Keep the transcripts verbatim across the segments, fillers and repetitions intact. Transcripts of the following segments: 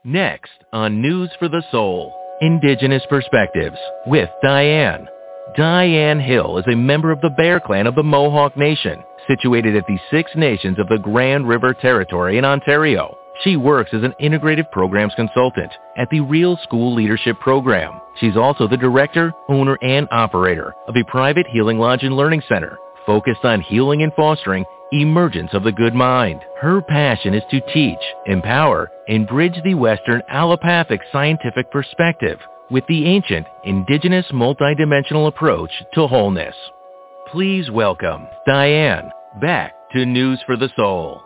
Next on News for the Soul, Indigenous Perspectives with Diane. Diane Hill is a member of the Bear Clan of the Mohawk Nation, situated at the Six Nations of the Grand River Territory in Ontario. She works as an integrative programs consultant at the Real School Leadership Program. She's also the director, owner, and operator of a private healing lodge and learning center focused on healing and fostering emergence of the good mind. Her passion is to teach, empower, and bridge the Western allopathic scientific perspective with the ancient Indigenous multidimensional approach to wholeness. Please welcome Diane back to News for the Soul.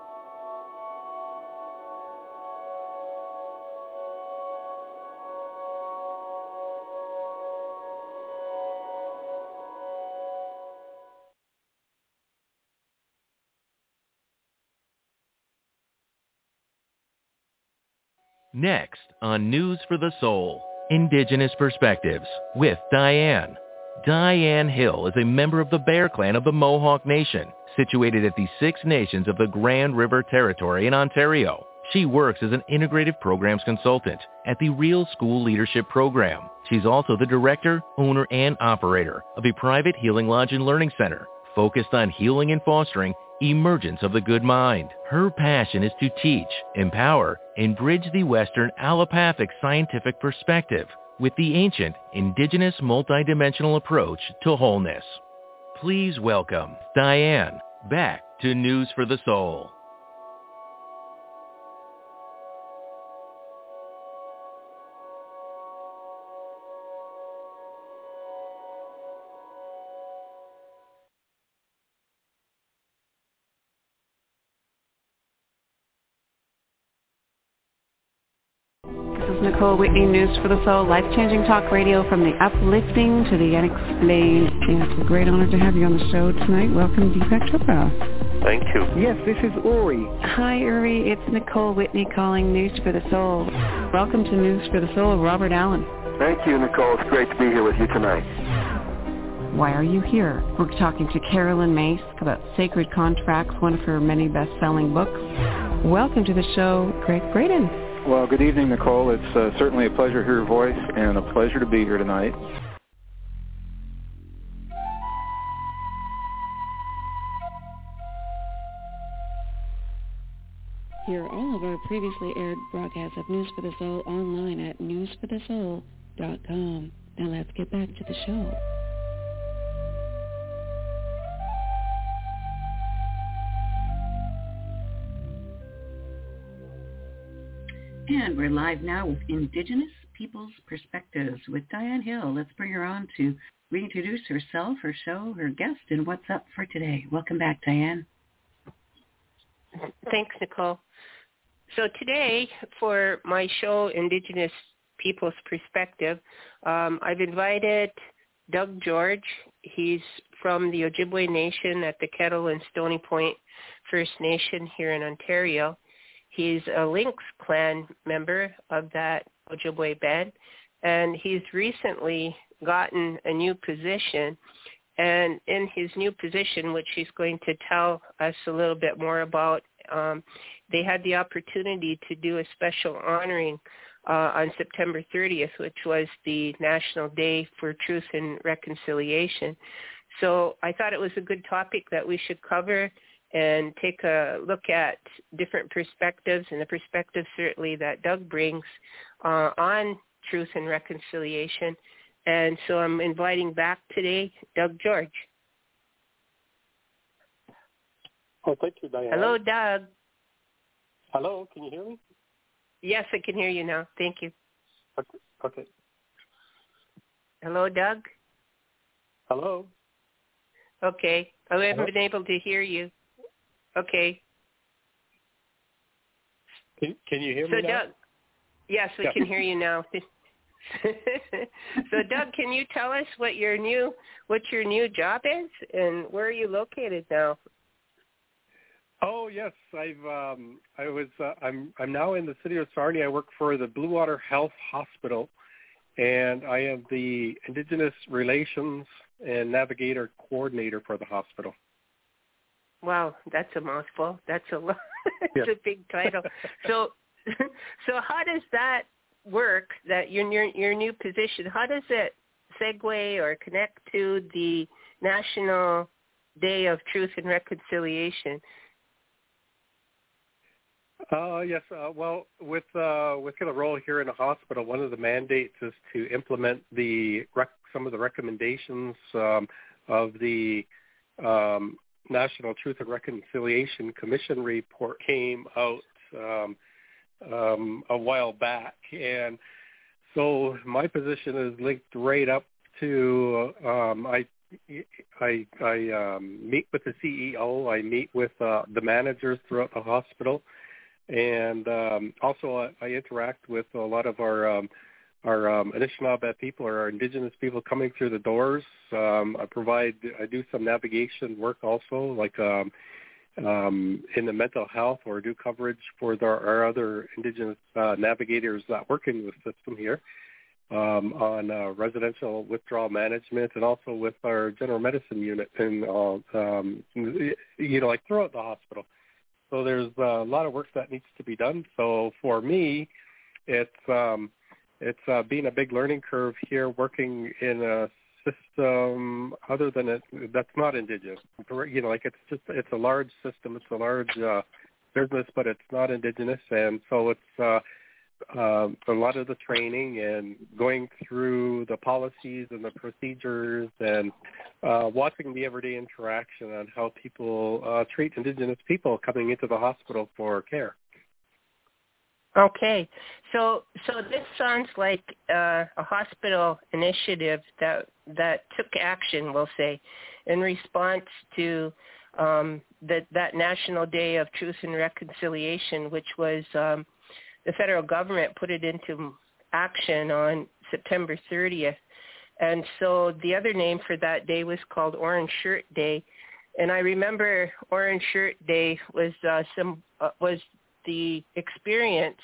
Next on News for the Soul, Indigenous Perspectives with Diane. Diane Hill is a member of the Bear Clan of the Mohawk Nation, situated at the Six Nations of the Grand River Territory in Ontario. She works as an integrative programs consultant at the Real School Leadership Program. She's also the director, owner, and operator of a private healing lodge and learning center focused on healing and fostering emergence of the good mind. Her passion is to teach, empower, and bridge the Western allopathic scientific perspective with the ancient Indigenous multidimensional approach to wholeness. Please welcome Diane back to News for the Soul. Nicole Whitney, News for the Soul, life-changing talk radio from the uplifting to the unexplained. And it's a great honor to have you on the show tonight. Welcome, Deepak Chopra. Thank you. Yes, this is Uri. Hi, Uri. It's Nicole Whitney calling News for the Soul. Welcome to News for the Soul, Robert Allen. Thank you, Nicole. It's great to be here with you tonight. Why are you here? We're talking to Carolyn Myss about Sacred Contracts, one of her many best-selling books. Welcome to the show, Greg Braden. Well, good evening, Nicole. It's uh, certainly a pleasure to hear your voice and a pleasure to be here tonight. Hear all of our previously aired broadcasts of News for the Soul online at news for the soul dot com. Now let's get back to the show. And we're live now with Indigenous Peoples Perspectives with Diane Hill. Let's bring her on to reintroduce herself, her show, her guest, and what's up for today. Welcome back, Diane. Thanks, Nicole. So today, for my show, Indigenous Peoples Perspective, um, I've invited Doug George. He's from the Ojibwe Nation at the Kettle and Stony Point First Nation here in Ontario. He's a Lynx clan member of that Ojibwe band, and he's recently gotten a new position. And in his new position, which he's going to tell us a little bit more about, um, they had the opportunity to do a special honoring uh, on September thirtieth, which was the National Day for Truth and Reconciliation. So I thought it was a good topic that we should cover and take a look at different perspectives, and the perspective certainly that Doug brings uh, on truth and reconciliation. And so I'm inviting back today Doug George. Oh, thank you, Diane. Hello, Doug. Hello, can you hear me? Yes, I can hear you now. Thank you. Okay. okay. Hello, Doug. Hello. Okay. I haven't Hello? been able to hear you. Okay. Can, can you hear so me now? Doug, yes, we yeah. can hear you now. So Doug, can you tell us what your new what your new job is and where are you located now? Oh yes, I've um, I was uh, I'm I'm now in the city of Sarnia. I work for the Blue Water Health Hospital, and I am the Indigenous Relations and Navigator Coordinator for the hospital. Wow, that's a mouthful. That's a lot. It's yeah. a big title. So, So how does that work, that your, your, your new position, how does it segue or connect to the National Day of Truth and Reconciliation? Uh, yes. Uh, well, with uh, with the role here in the hospital, one of the mandates is to implement the rec- some of the recommendations um, of the um, National Truth and Reconciliation Commission report came out um, um, a while back, and so my position is linked right up to um, I. I, I um, meet with the C E O. I meet with uh, the managers throughout the hospital. And um, also, I, I interact with a lot of our um, our um, Anishinaabe people or our Indigenous people coming through the doors. Um, I provide, I do some navigation work also, like um, um, in the mental health, or do coverage for the, our other Indigenous uh, navigators that work in the system here um, on uh, residential withdrawal management, and also with our general medicine unit, and uh, um, you know, like throughout the hospital. So there's a lot of work that needs to be done. So for me, it's um, it's uh, been a big learning curve here, working in a system other than it that's not Indigenous. You know, like it's just it's a large system, it's a large uh, business, but it's not Indigenous, and so it's uh, uh, a lot of the training and going through the policies and the procedures and uh, watching the everyday interaction on how people uh, treat Indigenous people coming into the hospital for care. Okay, so so this sounds like uh, a hospital initiative that that took action, we'll say, in response to um, the, that National Day of Truth and Reconciliation, which was um, the federal government put it into action on September thirtieth. And so the other name for that day was called Orange Shirt Day. And I remember Orange Shirt Day was uh, some uh, was the experience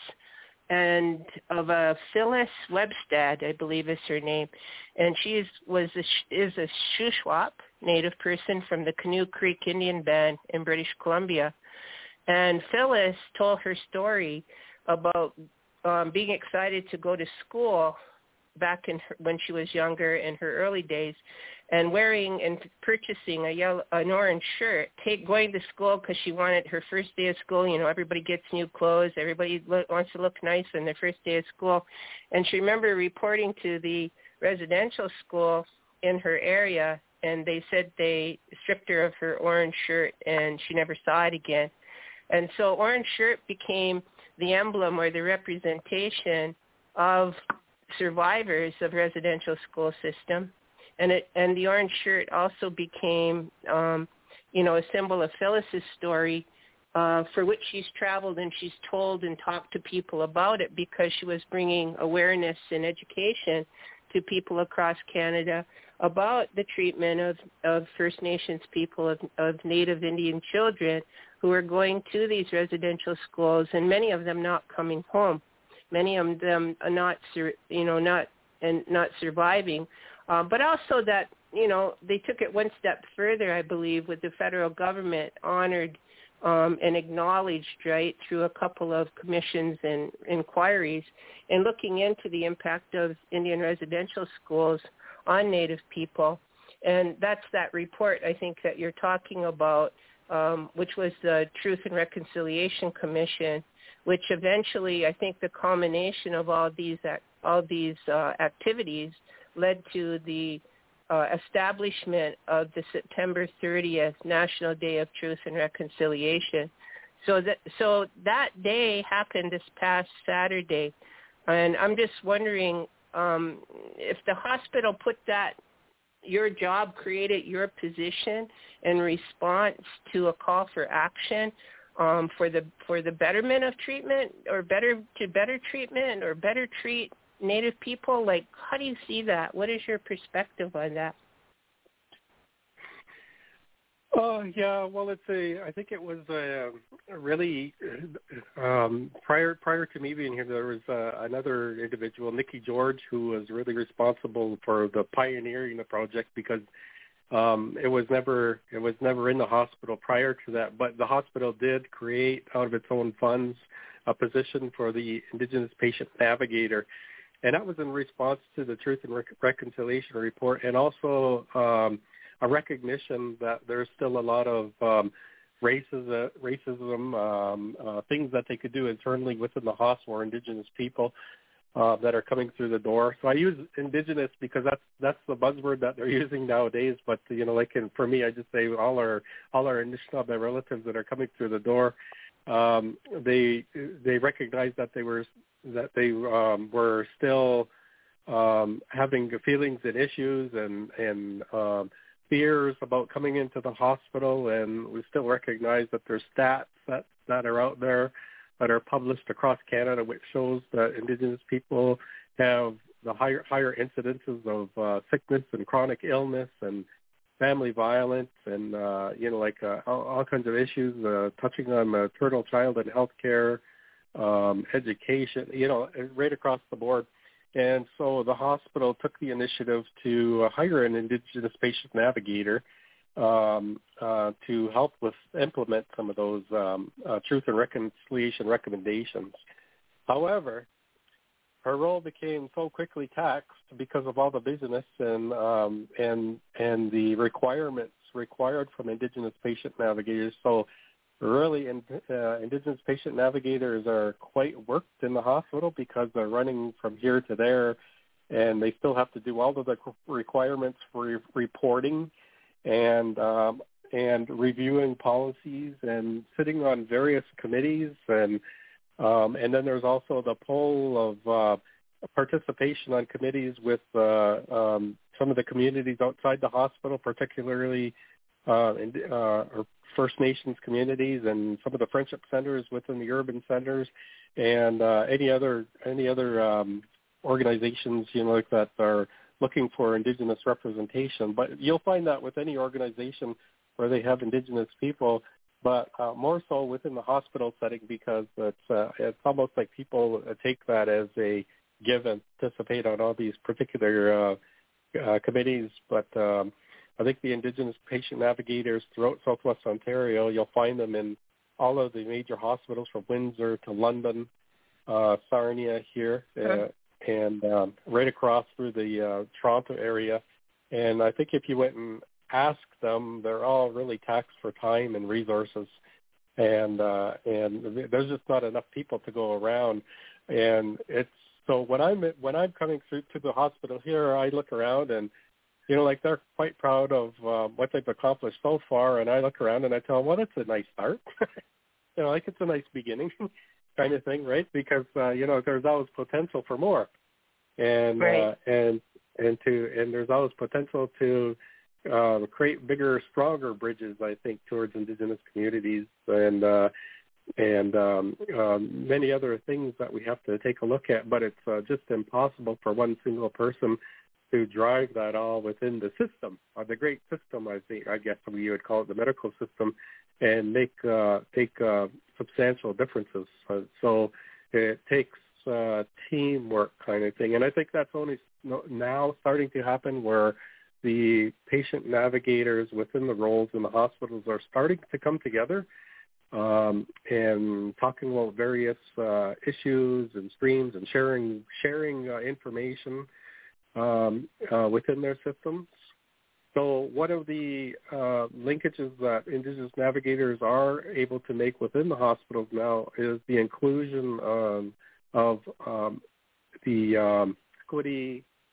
and of a Phyllis Webstad, I believe is her name, and she is was a, is a Shuswap Native person from the Canoe Creek Indian Band in British Columbia. And Phyllis told her story about um, being excited to go to school back in her, when she was younger in her early days, and wearing and purchasing a yellow, an orange shirt, take, going to school because she wanted her first day of school. You know, everybody gets new clothes. Everybody lo- wants to look nice on their first day of school. And she remembered reporting to the residential school in her area, and they said they stripped her of her orange shirt, and she never saw it again. And so orange shirt became the emblem or the representation of survivors of residential school system, and it and the orange shirt also became, um, you know, a symbol of Phyllis's story, uh, for which she's traveled and she's told and talked to people about it because she was bringing awareness and education to people across Canada about the treatment of, of First Nations people, of, of Native Indian children who are going to these residential schools, and many of them not coming home. Many of them are not, you know, not and not surviving, uh, but also that, you know, they took it one step further, I believe, with the federal government honored um, and acknowledged, right, through a couple of commissions and inquiries, and looking into the impact of Indian residential schools on Native people. And that's that report, I think, that you're talking about, um, which was the Truth and Reconciliation Commission, which eventually, I think the culmination of all these all these uh, activities led to the uh, establishment of the September thirtieth National Day of Truth and Reconciliation. So that so that day happened this past Saturday, and I'm just wondering um, if the hospital put that, your job created your position in response to a call for action. Um, for the for the betterment of treatment, or better to better treatment, or better treat Native people. Like, how do you see that? What is your perspective on that? Oh, yeah, well, it's a, I think it was a, a really, um, prior prior to me being here, there was uh, another individual, Nikki George, who was really responsible for the pioneering the project, because Um, it was never it was never in the hospital prior to that, but the hospital did create out of its own funds a position for the Indigenous Patient Navigator. And that was in response to the Truth and Re- Reconciliation Report, and also um, a recognition that there's still a lot of um, racism, racism um, uh, things that they could do internally within the hospital or Indigenous people uh, that are coming through the door. So I use Indigenous because that's that's the buzzword that they're using nowadays. But you know, like in, for me, I just say all our all our Anishinaabe relatives that are coming through the door. Um, they they recognize that they were that they um, were still um, having feelings and issues and and um, fears about coming into the hospital, and we still recognize that there's stats that that are out there that are published across Canada, which shows that Indigenous people have the higher higher incidences of uh, sickness and chronic illness and family violence and, uh, you know, like uh, all, all kinds of issues, uh, touching on maternal, child, and health care, um, education, you know, right across the board. And so the hospital took the initiative to uh, hire an Indigenous Patient Navigator um, uh, to help with implement some of those um, uh, Truth and Reconciliation recommendations. However, her role became so quickly taxed because of all the business and um, and and the requirements required from Indigenous patient navigators. So really, in, uh, Indigenous patient navigators are quite worked in the hospital because they're running from here to there, and they still have to do all of the requirements for re- reporting and um, and reviewing policies and sitting on various committees and. Um, and then there's also the pull of uh, participation on committees with uh, um, some of the communities outside the hospital, particularly uh, in, uh, First Nations communities and some of the friendship centers within the urban centers, and uh, any other any other um, organizations, you know, like that are looking for Indigenous representation. But you'll find that with any organization where they have Indigenous people. But uh, more so within the hospital setting because it's uh, it's almost like people take that as a given, participate on all these particular uh, uh, committees. But um, I think the Indigenous patient navigators throughout Southwest Ontario, you'll find them in all of the major hospitals from Windsor to London, uh, Sarnia here, uh, and um, right across through the uh, Toronto area. And I think if you went and ask them, they're all really taxed for time and resources, and uh, and there's just not enough people to go around. And it's so when I'm when I'm coming through to the hospital here, I look around and you know like they're quite proud of uh, what they've accomplished so far, and I look around and I tell them, well, that's a nice start, you know, like it's a nice beginning, kind of thing, right? Because uh, you know there's always potential for more, and right. uh, and and to and there's always potential to Uh, create bigger, stronger bridges, I think, towards Indigenous communities and uh, and um, um, many other things that we have to take a look at. But it's uh, just impossible for one single person to drive that all within the system, or the great system, I think, I guess we would call it the medical system, and make uh, take uh, substantial differences. Uh, so it takes uh, teamwork kind of thing, and I think that's only now starting to happen where the patient navigators within the roles in the hospitals are starting to come together um, and talking about various uh, issues and streams and sharing sharing uh, information um, uh, within their systems. So one of the uh, linkages that Indigenous navigators are able to make within the hospitals now is the inclusion um, of um, the um, equity,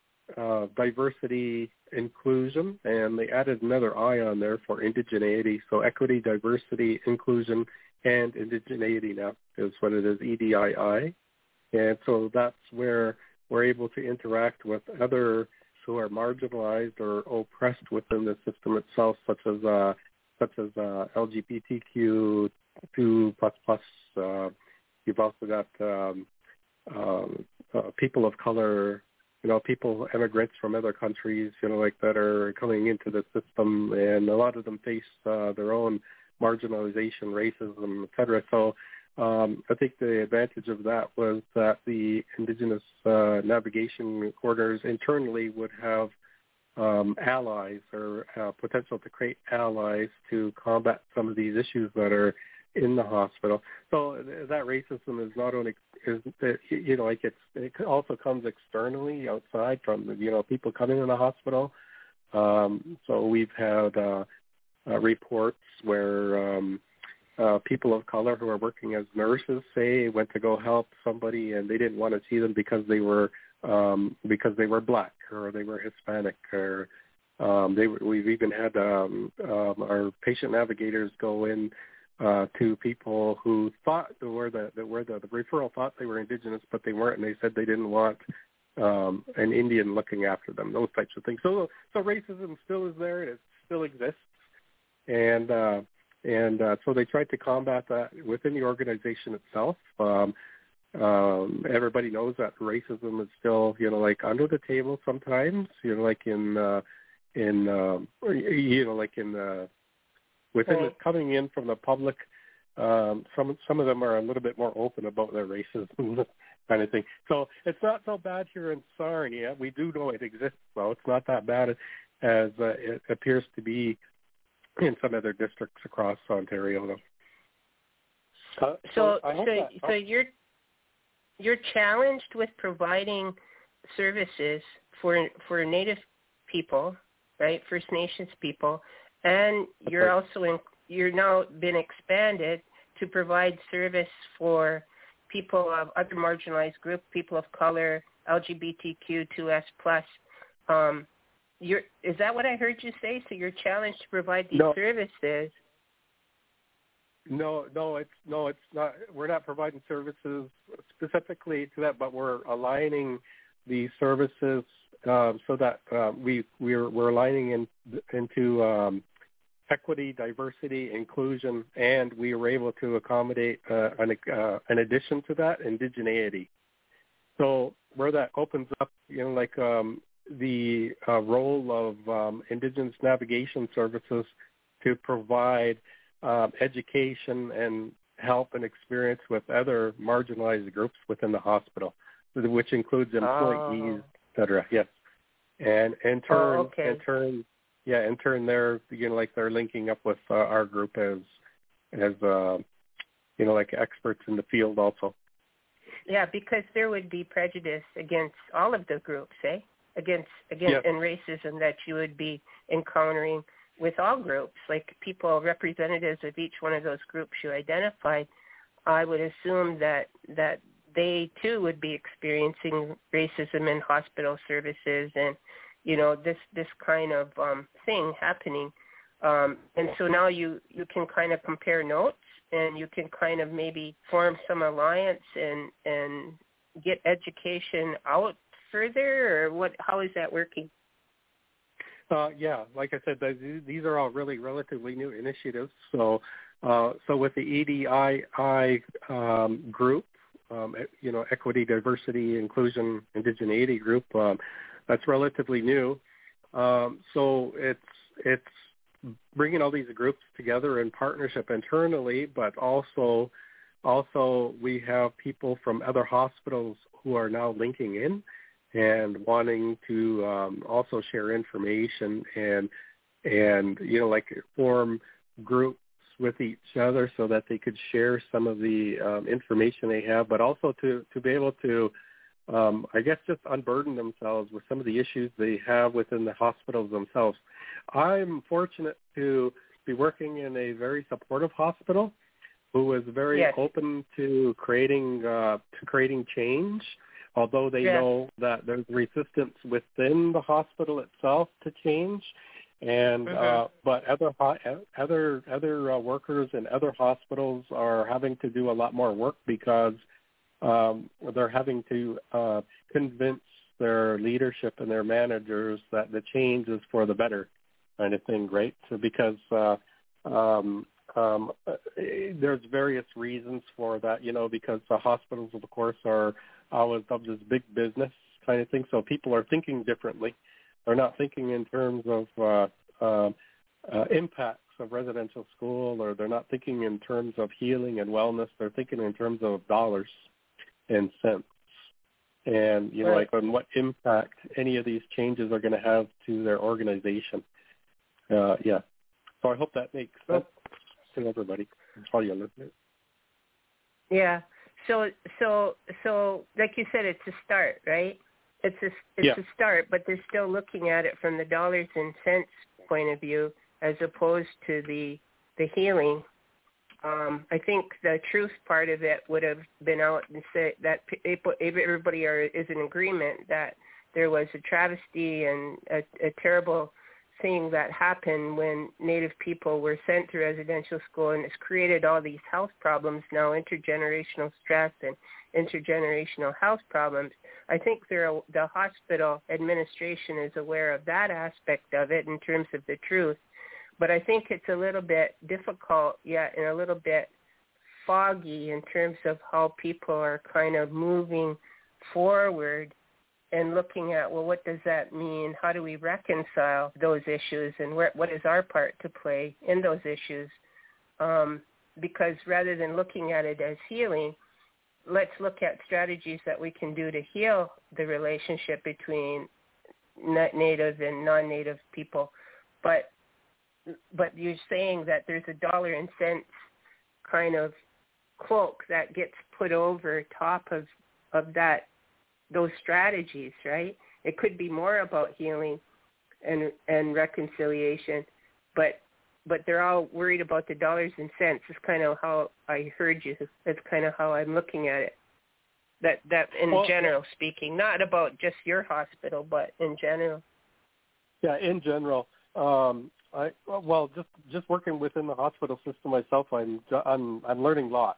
uh, diversity, inclusion, and they added another I on there for indigeneity. So equity, diversity, inclusion, and indigeneity now is what it is, E D I I. And so that's where we're able to interact with others who are marginalized or oppressed within the system itself, such as uh, such as uh, L G B T Q two plus plus. Uh, you've also got um, um, uh, people of color, you know, people, immigrants from other countries, you know, like that are coming into the system, and a lot of them face uh, their own marginalization, racism, et cetera. So um, I think the advantage of that was that the Indigenous uh, navigation orders internally would have um, allies or uh, potential to create allies to combat some of these issues that are in the hospital. So that racism is not only is you know like it's it also comes externally outside from you know people coming in the hospital. Um, so we've had uh, uh, reports where um, uh, people of color who are working as nurses say went to go help somebody and they didn't want to see them because they were um, because they were black or they were Hispanic or um, they were, we've even had um, um, our patient navigators go in uh, to people who thought that were the that were the, the referral thought they were Indigenous but they weren't, and they said they didn't want um, an Indian looking after them. Those types of things. So so racism still is there and it still exists, and uh, and uh, so they tried to combat that within the organization itself. Um, Um, everybody knows that racism is still, you know, like under the table sometimes, you know, like in, uh, in, um, you know, like in, uh, within the, coming in from the public, um, some, some of them are a little bit more open about their racism kind of thing. So it's not so bad here in Sarnia. We do know it exists, though. It's not that bad as uh, it appears to be in some other districts across Ontario, though. Uh, so, so, so, that, so you're, You're challenged with providing services for for Native people, right? First Nations people, and you're right. also in. You're now been expanded to provide service for people of other marginalized groups, people of color, L G B T Q two S plus. Um, you're is that what I heard you say? So you're challenged to provide these no. services. No, no, it's no, it's not. We're not providing services specifically to that, but we're aligning the services um, so that uh, we we're we're aligning in, into um, equity, diversity, inclusion, and we were able to accommodate uh, an uh, an addition to that, indigeneity. So where that opens up, you know, like um, the uh, role of um, Indigenous navigation services to provide Um, education and help and experience with other marginalized groups within the hospital, which includes employees, oh. et cetera. Yes, and in turn, oh, okay. in turn, yeah, in turn, they're you know like they're linking up with uh, our group as as uh, you know like experts in the field also. Yeah, because there would be prejudice against all of the groups, eh? Against against yes. and racism that you would be encountering with all groups, like people, representatives of each one of those groups you identified. I would assume that that they too would be experiencing racism in hospital services, and you know this this kind of um, thing happening. Um, and so now you you can kind of compare notes, and you can kind of maybe form some alliance and and get education out further, or what? How is that working? Uh, yeah, like I said, these are all really relatively new initiatives. So, uh, so with the E D I I um, group, um, you know, Equity, Diversity, Inclusion, Indigeneity group, um, that's relatively new. Um, so it's it's bringing all these groups together in partnership internally, but also also we have people from other hospitals who are now linking in and wanting to um, also share information and and you know like form groups with each other so that they could share some of the um, information they have, but also to to be able to um, I guess just unburden themselves with some of the issues they have within the hospitals themselves. I'm fortunate to be working in a very supportive hospital who is very yes. open to creating uh, to creating change. Although they yes. know that there's resistance within the hospital itself to change, and mm-hmm. uh, but other other other uh, workers in other hospitals are having to do a lot more work because um, they're having to uh, convince their leadership and their managers that the change is for the better, kind of thing, right? So because uh, um, um, there's various reasons for that, you know, because the hospitals, of course, are always of this big business kind of thing. So people are thinking differently. They're not thinking in terms of uh, uh, uh, impacts of residential school, or they're not thinking in terms of healing and wellness. They're thinking in terms of dollars and cents. And, you know, right. like on what impact any of these changes are going to have to their organization. Uh, yeah. So I hope that makes sense to everybody. can tell you, listeners. Yeah. So, so, so, like you said, it's a start, right? It's a, it's yeah. a start, but they're still looking at it from the dollars and cents point of view, as opposed to the the healing. Um, I think the truth part of it would have been out and say that people, everybody are, is in agreement that there was a travesty and a, a terrible thing that happened when Native people were sent to residential school, and it's created all these health problems now, intergenerational stress and intergenerational health problems. I think they're, the hospital administration is aware of that aspect of it in terms of the truth, but I think it's a little bit difficult yet and a little bit foggy in terms of how people are kind of moving forward and looking at, well, what does that mean? How do we reconcile those issues, and where, what is our part to play in those issues? Um, because rather than looking at it as healing, let's look at strategies that we can do to heal the relationship between Native and non-Native people. But but you're saying that there's a dollar and cents kind of cloak that gets put over top of, of that, those strategies, right? It could be more about healing and and reconciliation, but but they're all worried about the dollars and cents. It's kind of how I heard you. That's kind of how I'm looking at it. That that in well, general speaking, not about just your hospital, but in general. Yeah, in general. Um, I well, just just working within the hospital system myself, I'm I'm I'm learning a lot.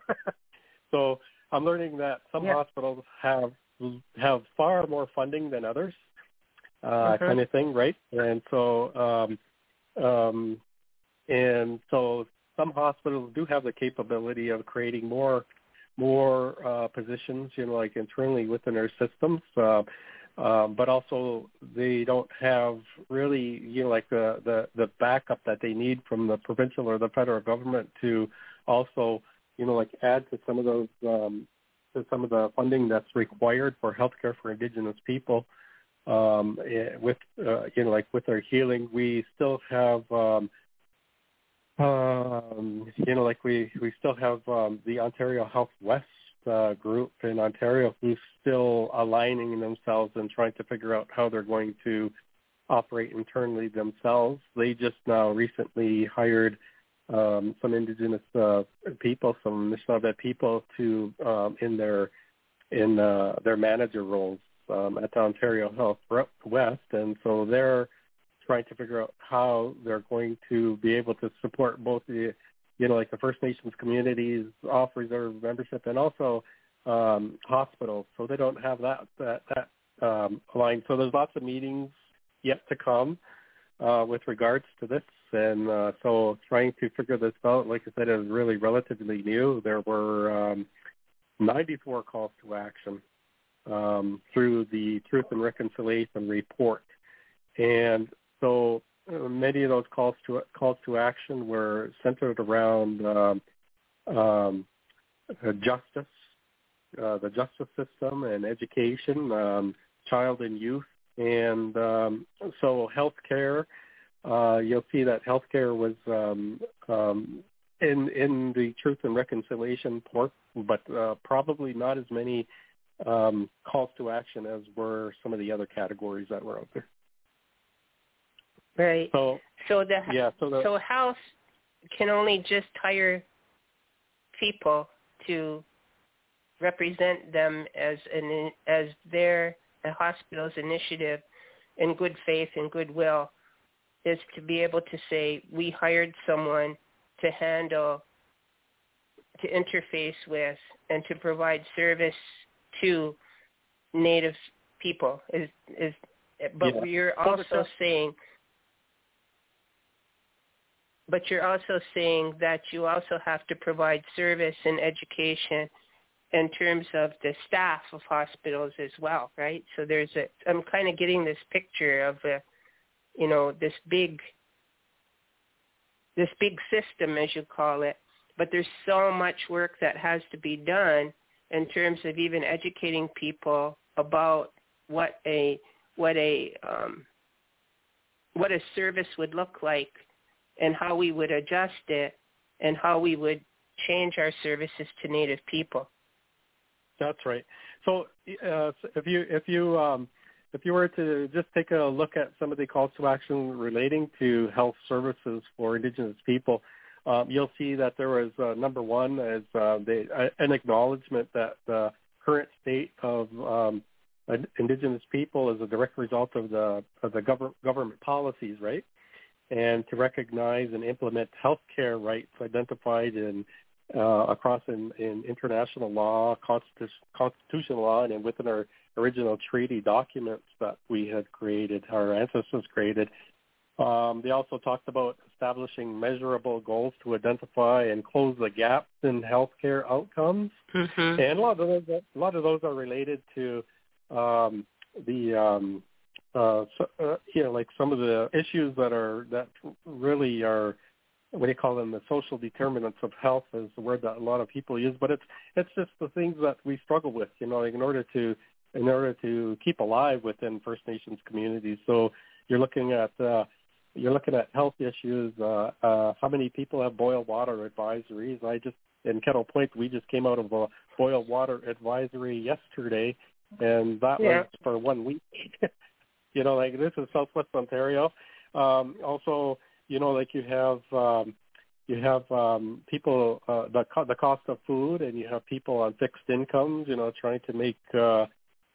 So I'm learning that some yeah. hospitals have have far more funding than others, uh, mm-hmm. kind of thing, right? And so um, um, and so some hospitals do have the capability of creating more more uh, positions, you know, like internally within their systems. Uh, Um, but also they don't have really, you know, like the, the, the backup that they need from the provincial or the federal government to also, you know, like add to some of those, um, to some of the funding that's required for healthcare for Indigenous people. Um, with, uh, you know, like with our healing, we still have, um, um, you know, like we, we still have um, the Ontario Health West Uh, group in Ontario who's still aligning themselves and trying to figure out how they're going to operate internally themselves. They just now recently hired um, some Indigenous uh, people, some Anishinaabe people, to um, in their in uh, their manager roles um, at the Ontario Health West, and so they're trying to figure out how they're going to be able to support both the you know, like the First Nations communities, off reserve membership, and also um, hospitals. So they don't have that that, that um, line. So there's lots of meetings yet to come uh, with regards to this. And uh, so trying to figure this out, like I said, is really relatively new. There were um, ninety-four calls to action um, through the Truth and Reconciliation report. And so many of those calls to calls to action were centered around um, um, justice, uh, the justice system, and education, um, child and youth, and um, so healthcare. Uh, you'll see that healthcare was um, um, in in the Truth and Reconciliation report, but uh, probably not as many um, calls to action as were some of the other categories that were out there. Right. So, so the yeah, so, the, so House can only just hire people to represent them as an as their a hospital's initiative in good faith and goodwill, is to be able to say, we hired someone to handle, to interface with, and to provide service to Native people. Is is but yeah. you're also saying. But you're also saying that you also have to provide service and education in terms of the staff of hospitals as well, right? So there's a, I'm kind of getting this picture of, a, you know, this big, this big system, as you call it, but there's so much work that has to be done in terms of even educating people about what a, what a, um, what a service would look like, and how we would adjust it and how we would change our services to Native people. That's right. So uh, if you if you um, if you were to just take a look at some of the calls to action relating to health services for Indigenous people, um, you'll see that there was uh, number one is uh, the, uh, an acknowledgement that the current state of um, Indigenous people is a direct result of the of the gov- government policies, right? And to recognize and implement healthcare rights identified in uh, across in, in international law, constitu- constitutional law, and within our original treaty documents that we had created, our ancestors created. Um, they also talked about establishing measurable goals to identify and close the gaps in healthcare outcomes, mm-hmm. and a lot of those, a lot of those are related to um, the um, uh, so, uh, you know, like some of the issues that are that really are, what do you call them, the social determinants of health is the word that a lot of people use, but it's it's just the things that we struggle with, you know, like in order to in order to keep alive within First Nations communities. So you're looking at uh, you're looking at health issues. Uh, uh, how many people have boiled water advisories? I just in Kettle Point, we just came out of a boiled water advisory yesterday, and that yeah. was for one week. You know, like this is Southwest Ontario. Um, also, you know, like you have um, you have um, people uh, the co- the cost of food, and you have people on fixed incomes. You know, trying to make uh,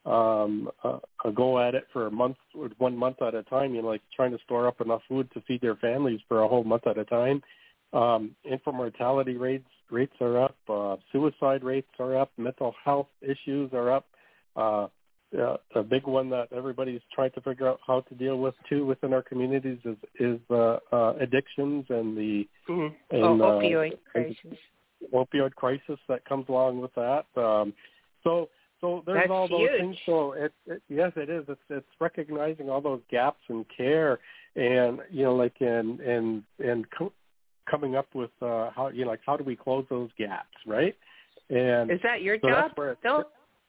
um, a, a go at it for a month, one month at a time. You know, like trying to store up enough food to feed their families for a whole month at a time. Um, infant mortality rates rates are up. Uh, suicide rates are up. Mental health issues are up. Uh, Uh, a big one that everybody's trying to figure out how to deal with too within our communities is is uh, uh, addictions and the mm-hmm. and, oh, opioid uh, crisis. Opioid crisis that comes along with that. Um, so so there's That's all those huge. things. So it, it, yes, it is. It's it's recognizing all those gaps in care, and you know, like and and and co- coming up with uh, how you know, like how do we close those gaps, right? And is that your so job? Bill?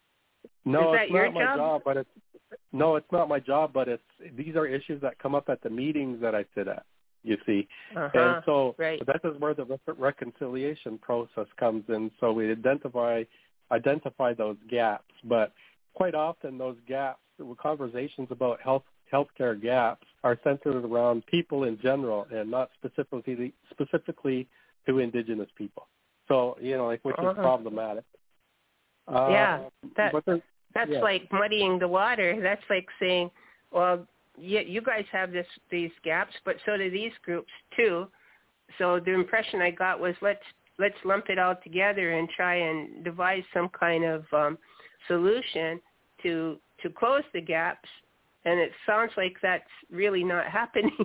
No, Is that it's your not my job? job, but it's no, it's not my job, but it's these are issues that come up at the meetings that I sit at. You see, uh-huh. and so right. that is where the re- reconciliation process comes in. So we identify identify those gaps, but quite often those gaps, conversations about health healthcare gaps, are centered around people in general and not specifically specifically to Indigenous people. So you know, like which uh-huh. is problematic. Uh, yeah, that, that's yeah. like muddying the water. That's like saying, well, you, you guys have this these gaps, but so do these groups too. So the impression I got was let's let's lump it all together and try and devise some kind of um, solution to to close the gaps. And it sounds like that's really not happening.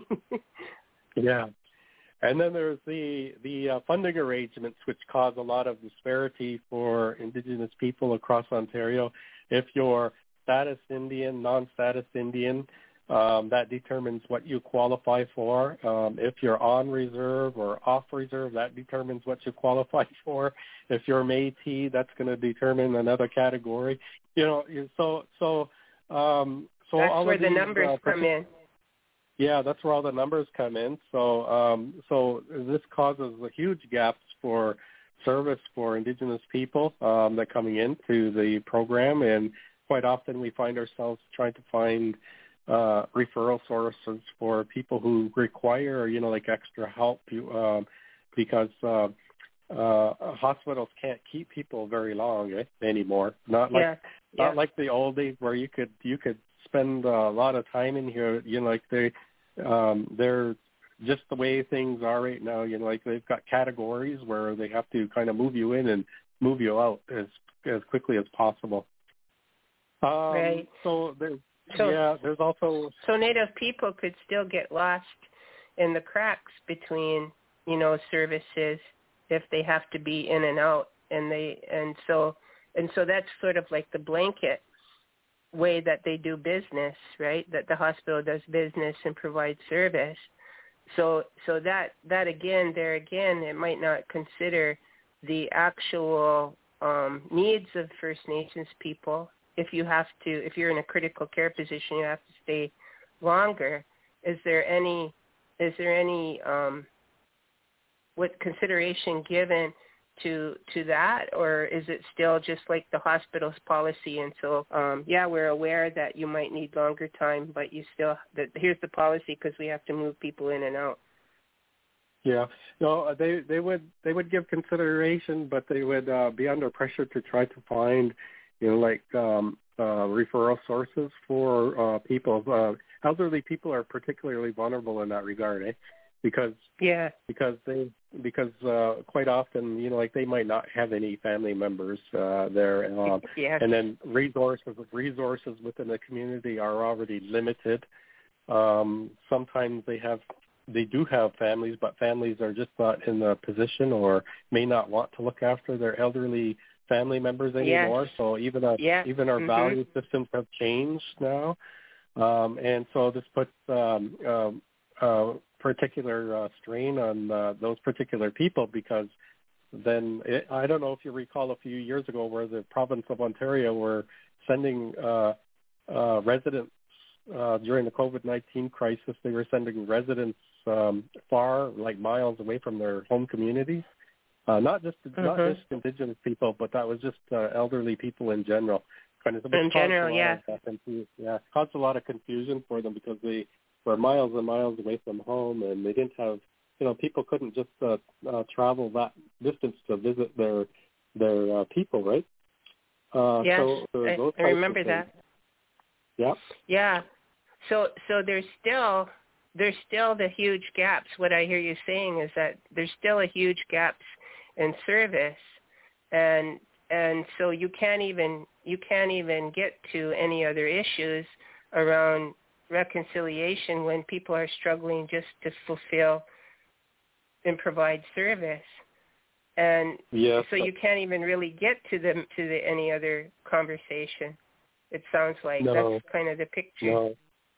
yeah. And then there's the the uh, funding arrangements, which cause a lot of disparity for Indigenous people across Ontario. If you're status Indian, non-status Indian, um, that determines what you qualify for. Um, if you're on reserve or off reserve, that determines what you qualify for. If you're Métis, that's going to determine another category. You know, so so um, so that's all where of the these, numbers uh, come in. Yeah, that's where all the numbers come in. So, um, so this causes huge gaps for service for Indigenous people um, that are coming into the program, and quite often we find ourselves trying to find uh, referral sources for people who require, you know, like extra help, um, because uh, uh, hospitals can't keep people very long eh, anymore. Not like yeah. not yeah. like the old days where you could you could spend a lot of time in here. You know, like they. Um, they're just the way things are right now. You know, like they've got categories where they have to kind of move you in and move you out as as quickly as possible. Um, right. So there's so, yeah, there's also so Native people could still get lost in the cracks between, you know, services if they have to be in and out, and they and so and so that's sort of like the blanket way that they do business, right? That the hospital does business and provides service. So so that that again, there again, it might not consider the actual um, needs of First Nations people. If you have to, if you're in a critical care position, you have to stay longer. Is there any is there any um, what consideration given to to that, or is it still just like the hospital's policy? And so, um, yeah, we're aware that you might need longer time, but you still, that here's the policy because we have to move people in and out. Yeah, no, they they would they would give consideration, but they would uh, be under pressure to try to find, you know, like um, uh, referral sources for uh, people. Uh, elderly people are particularly vulnerable in that regard, eh? Because yeah, because they because uh, quite often, you know, like they might not have any family members uh, there, uh, yes. and then resources resources within the community are already limited. Um, sometimes they have they do have families, but families are just not in the position or may not want to look after their elderly family members anymore. Yes. So even our yeah. even our mm-hmm. value systems have changed now, um, and so this puts um, um, uh, particular uh, strain on uh, those particular people, because then it, I don't know if you recall a few years ago where the province of Ontario were sending uh, uh, residents uh, during the COVID nineteen crisis. They were sending residents um, far, like miles away from their home communities. Uh, not just mm-hmm. not just Indigenous people, but that was just uh, elderly people in general. Kind of in general, yeah, of, uh, yeah, caused a lot of confusion for them because they were miles and miles away from home, and they didn't have, you know, people couldn't just uh, uh, travel that distance to visit their their uh, people, right? Uh, yes, so, so I, those I remember that. Yeah. Yeah. So so there's still there's still the huge gaps. What I hear you saying is that there's still a huge gaps in service, and and so you can't even you can't even get to any other issues around reconciliation when people are struggling just to fulfill and provide service, and yes. so you can't even really get to them to the, any other conversation. It sounds like no. that's kind of the picture. No.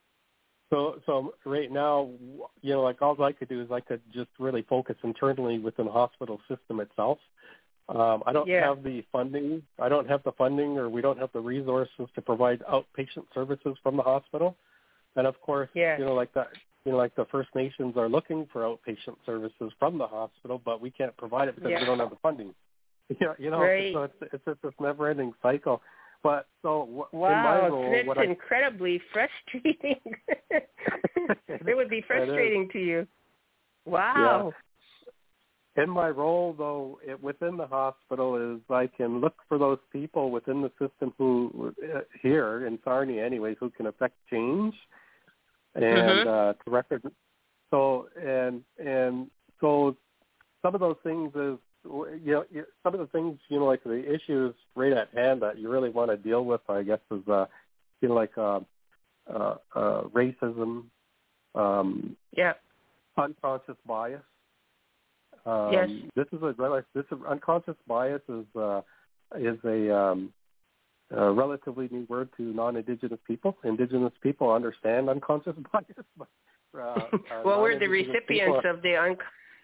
So, so right now, you know, like all I could do is I could just really focus internally within the hospital system itself. Um, I don't yeah. have the funding. I don't have the funding, or we don't have the resources to provide outpatient services from the hospital. And of course, yeah. you know, like that, you know, like the First Nations are looking for outpatient services from the hospital, but we can't provide it because yeah. we don't have the funding. Yeah, you know, right. so it's it's just this never-ending cycle. But so w- wow, in my role, it's what incredibly I... frustrating. It would be frustrating to you. Wow. Yeah. In my role, though, it, within the hospital, is I can look for those people within the system who, uh, here in Sarnia, anyways, who can affect change, and mm-hmm. uh, to record. So and and so, some of those things is. You know, some of the things, you know, like the issues right at hand that you really want to deal with, I guess, is, uh, you know, like uh, uh, uh, racism, um, yeah, unconscious bias. Um, yes. This is a this is, unconscious bias is uh, is a, um, a relatively new word to non-Indigenous people. Indigenous people understand unconscious bias. But, uh, well, we're the recipients people, of the unconscious.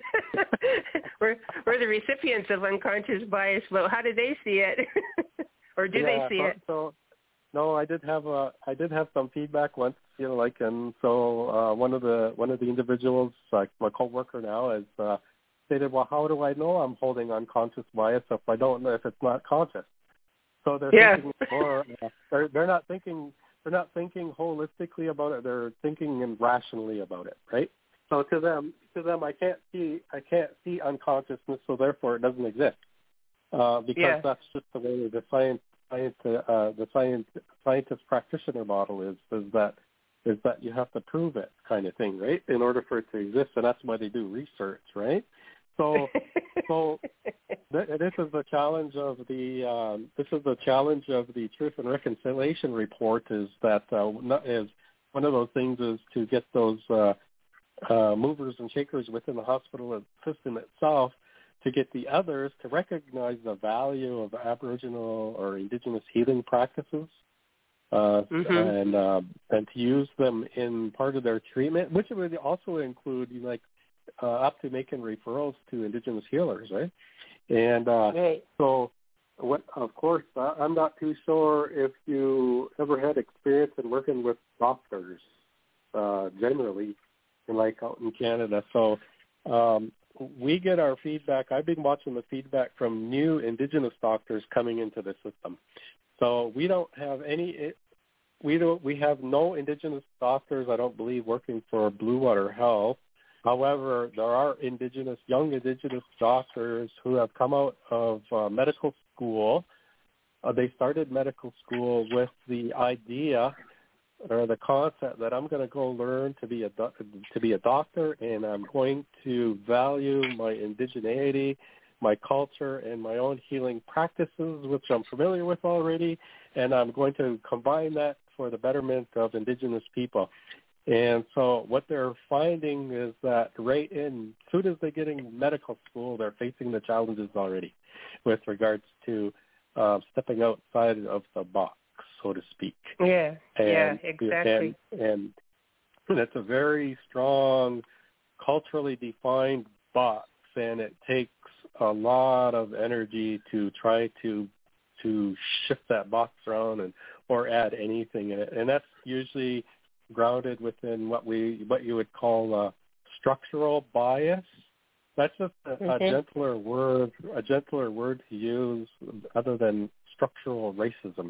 we're we're the recipients of unconscious bias, but how do they see it, or do yeah, they see so, it? So, no, I did have a I did have some feedback once, you know, like, and so uh, one of the one of the individuals, like my coworker now, has uh, stated, well, how do I know I'm holding unconscious bias if I don't know if it's not conscious? So they're yeah. thinking more. Uh, they're they're not thinking they're not thinking holistically about it. They're thinking irrationally about it, right? So to them, to them, I can't see, I can't see unconsciousness, so therefore it doesn't exist, uh, because yeah. that's just the way the science, science, uh, the science, scientist practitioner model is, is that, is that you have to prove it, kind of thing, right, in order for it to exist, and that's why they do research, right? So, so th- this is the challenge of the, um, this is the challenge of the Truth and Reconciliation report, is that uh, not, is one of those things is to get those. Uh, Uh, movers and shakers within the hospital system itself, to get the others to recognize the value of Aboriginal or Indigenous healing practices, uh, mm-hmm. and uh, and to use them in part of their treatment, which would also include, you know, like uh, up to making referrals to Indigenous healers, right? And uh, right. so, what? Of course, I'm not too sure if you ever had experience in working with doctors, uh, generally. Like out in Canada, so um, we get our feedback. I've been watching the feedback from new Indigenous doctors coming into the system. So we don't have any, we don't, we have no Indigenous doctors, I don't believe, working for Blue Water Health. However, there are Indigenous, young Indigenous doctors who have come out of uh, medical school. Uh, they started medical school with the idea or the concept that I'm going to go learn to be a do- to be a doctor, and I'm going to value my indigeneity, my culture, and my own healing practices, which I'm familiar with already, and I'm going to combine that for the betterment of Indigenous people. And so what they're finding is that right in, as soon as they get in medical school, they're facing the challenges already with regards to uh, stepping outside of the box, so to speak. Yeah, and, yeah, exactly. And, and, and it's a very strong, culturally defined box, and it takes a lot of energy to try to to shift that box around and or add anything in it. And that's usually grounded within what we what you would call a structural bias. That's just a, mm-hmm. a gentler word, a gentler word to use other than structural racism.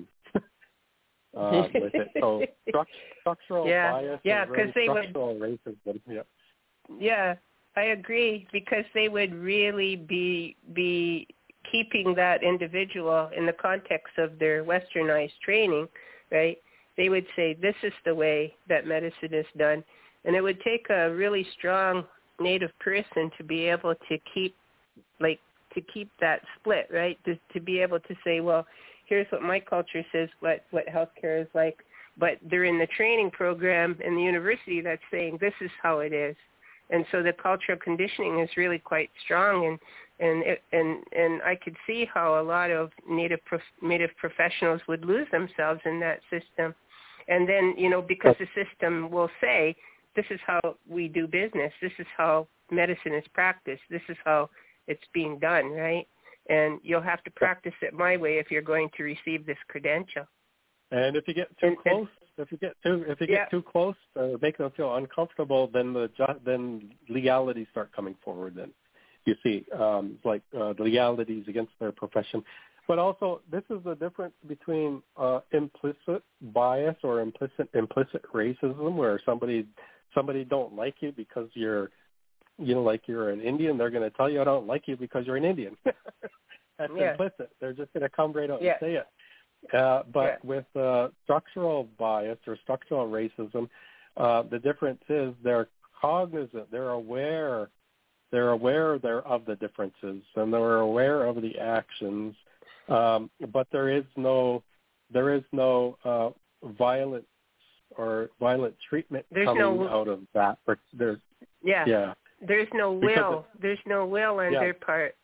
uh, with it. So stru- structural yeah. bias yeah, is really they structural would, racism. Yeah. Yeah, I agree, because they would really be be keeping that individual in the context of their westernized training, right? They would say, this is the way that medicine is done. And it would take a really strong Native person to be able to keep, like, to keep that split, right? To, to be able to say, well, here's what my culture says, what, what healthcare is like. But they're in the training program in the university that's saying, this is how it is. And so the cultural conditioning is really quite strong, and and it, and and I could see how a lot of Native prof, Native professionals would lose themselves in that system. And then, you know, because the system will say, this is how we do business, this is how medicine is practiced, this is how it's being done, right? And you'll have to practice it my way if you're going to receive this credential. And if you get too and, close, if you get too if you yeah. get too close, uh, make them feel uncomfortable, then the then legalities start coming forward. Then you see, um, like uh, the legalities against their profession. But also, this is the difference between uh, implicit bias or implicit implicit racism, where somebody somebody don't like you because you're, you know, like you're an Indian. They're going to tell you I don't like you because you're an Indian. That's yeah. implicit. They're just going to come right out yeah. and say it. Uh, but yeah. with uh, structural bias or structural racism, uh, the difference is they're cognizant. They're aware. They're aware they're of the differences, and they're aware of the actions. Um, but there is no, there is no uh, violence or violent treatment There's coming no, out of that. But there's, yeah, yeah, there's no will. It, there's no will on yeah. their part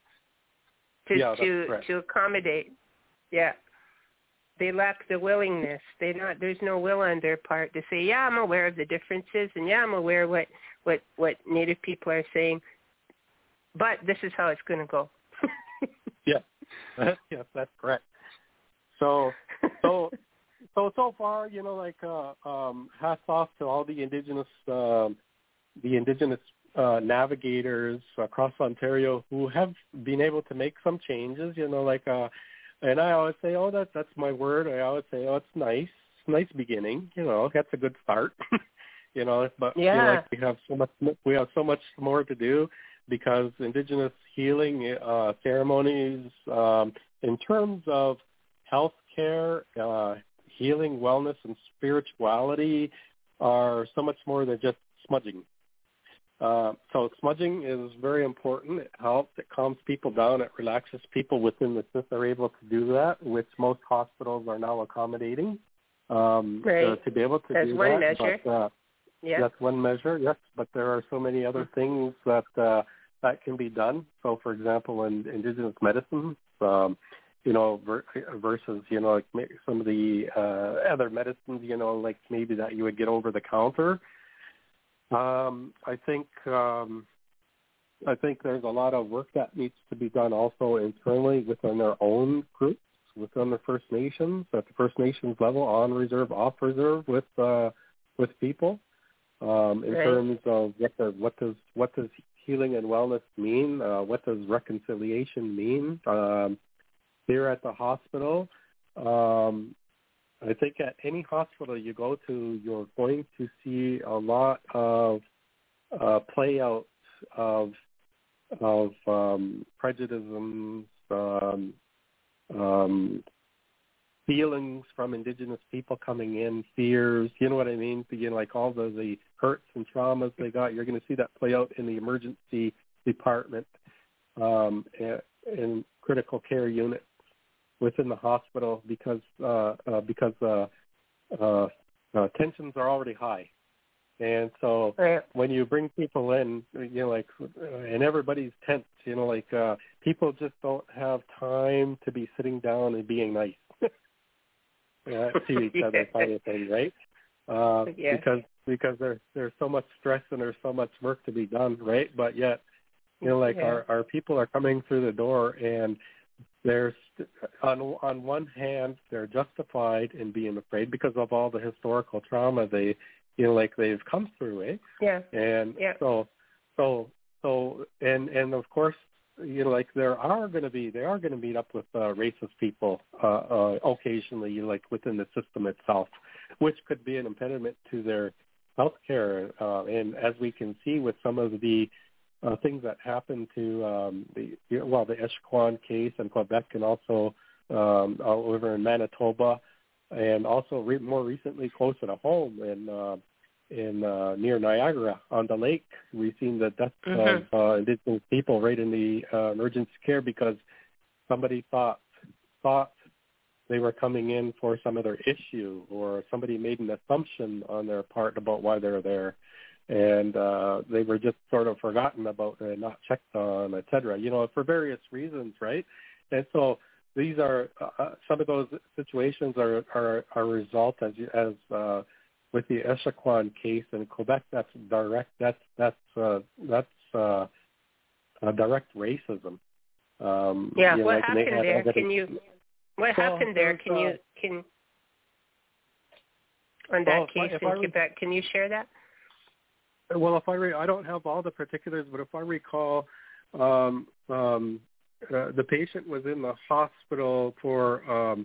to yeah, to correct. to accommodate. Yeah, they lack the willingness. They not. There's no will on their part to say, yeah, I'm aware of the differences, and yeah, I'm aware what what what Native people are saying, but this is how it's going to go. Yeah. Yes, that's correct. So, so, so, so far, you know, like, uh, um, hats off to all the indigenous, um, the indigenous uh, navigators across Ontario who have been able to make some changes. You know, like, uh, and I always say, oh, that that's my word. I always say, oh, it's nice, it's a nice beginning. You know, that's a good start. You know, but yeah. you know, like we have so much, we have so much more to do. Because Indigenous healing uh, ceremonies, um, in terms of healthcare, uh, healing, wellness, and spirituality, are so much more than just smudging. Uh, so smudging is very important. It helps. It calms people down. It relaxes people within the system. They're able to do that, which most hospitals are now accommodating um, right. uh, to be able to That's do one that. measure. But, uh, Yeah. That's one measure, yes, but there are so many other things that uh, that can be done. So, for example, in Indigenous medicine, um, you know, ver- versus, you know, like some of the uh, other medicines, you know, like maybe that you would get over the counter. Um, I think um, I think there's a lot of work that needs to be done also internally within our own groups, within the First Nations, at the First Nations level, on reserve, off reserve, with uh, with people. Um, in right. terms of what, the, what does what does healing and wellness mean? Uh, what does reconciliation mean? Um, here at the hospital, um, I think at any hospital you go to, you're going to see a lot of uh, play out of of um, prejudices, um, um, feelings from Indigenous people coming in, fears, you know what I mean? You know, like all the, the hurts and traumas they got, you're going to see that play out in the emergency department um, and, and critical care unit within the hospital because uh, uh, because uh, uh, uh, tensions are already high. And so right. when you bring people in, you know, like, uh, and everybody's tense, you know, like uh, people just don't have time to be sitting down and being nice uh, to each yeah. other, kind of thing, right? Uh, yeah. Because because there's there's so much stress and there's so much work to be done, right? But yet, you know, like yeah. our, our people are coming through the door, and there's on on one hand they're justified in being afraid because of all the historical trauma they. You know, like they've come through, eh? Yeah. And yeah. so, so, so, and and of course, you know, like there are going to be, they are going to meet up with uh, racist people uh, uh, occasionally, like within the system itself, which could be an impediment to their health care. Uh, and as we can see with some of the uh, things that happened to um, the, well, the Echaquan case in Quebec, and also um, over in Manitoba. And also re- more recently, closer to home in uh, in uh, near Niagara on the lake, we've seen the death mm-hmm. of uh, Indigenous people right in the uh, emergency care because somebody thought thought they were coming in for some other issue, or somebody made an assumption on their part about why they're there, and uh, they were just sort of forgotten about and not checked on, et cetera. You know, for various reasons, right? And so. These are uh, some of those situations are are, are a result as as uh, with the Echaquan case in Quebec. That's direct. That's that's uh, that's uh, uh, direct racism. Um, yeah. You know, what like, happened there? evidence. Can you? What well, happened there? Can uh, you can on that well, case if in I, Quebec? Can you share that? Well, if I re- I don't have all the particulars, but if I recall. Um, um, Uh, the patient was in the hospital for um,